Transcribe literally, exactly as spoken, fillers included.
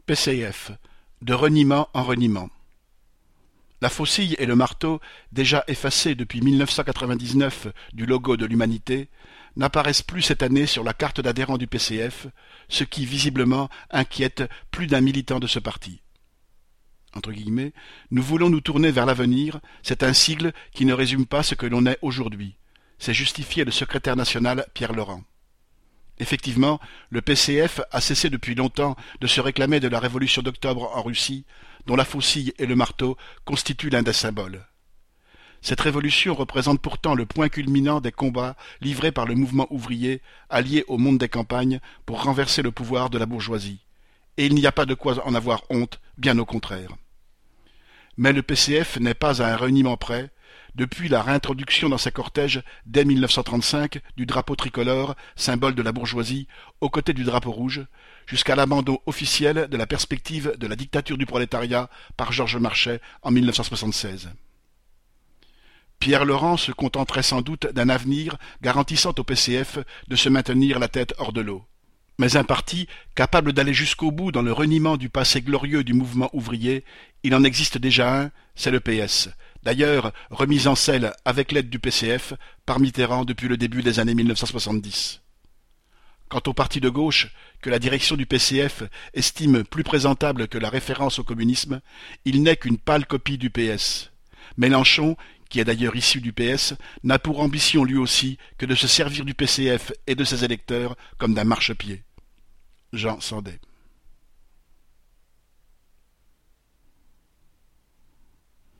P C F, de reniement en reniement. La faucille et le marteau, déjà effacés depuis mille neuf cent quatre-vingt-dix-neuf du logo de l'Humanité, n'apparaissent plus cette année sur la carte d'adhérents du P C F, ce qui visiblement inquiète plus d'un militant de ce parti. Entre guillemets, nous voulons nous tourner vers l'avenir, c'est un sigle qui ne résume pas ce que l'on est aujourd'hui. C'est justifié le secrétaire national Pierre Laurent. Effectivement, le P C F a cessé depuis longtemps de se réclamer de la révolution d'octobre en Russie, dont la faucille et le marteau constituent l'un des symboles. Cette révolution représente pourtant le point culminant des combats livrés par le mouvement ouvrier, allié au monde des campagnes, pour renverser le pouvoir de la bourgeoisie. Et il n'y a pas de quoi en avoir honte, bien au contraire. Mais le P C F n'est pas à un reniement près. Depuis la réintroduction dans ses cortèges, dès mille neuf cent trente-cinq, du drapeau tricolore, symbole de la bourgeoisie, aux côtés du drapeau rouge, jusqu'à l'abandon officiel de la perspective de la dictature du prolétariat par Georges Marchais en mille neuf cent soixante-seize. Pierre Laurent se contenterait sans doute d'un avenir garantissant au P C F de se maintenir la tête hors de l'eau. Mais un parti capable d'aller jusqu'au bout dans le reniement du passé glorieux du mouvement ouvrier, il en existe déjà un, c'est le P S. D'ailleurs, remis en selle avec l'aide du P C F par Mitterrand depuis le début des années mille neuf cent soixante-dix. Quant au parti de gauche, que la direction du P C F estime plus présentable que la référence au communisme, il n'est qu'une pâle copie du P S. Mélenchon, qui est d'ailleurs issu du P S, n'a pour ambition lui aussi que de se servir du P C F et de ses électeurs comme d'un marchepied. Jean Sandé.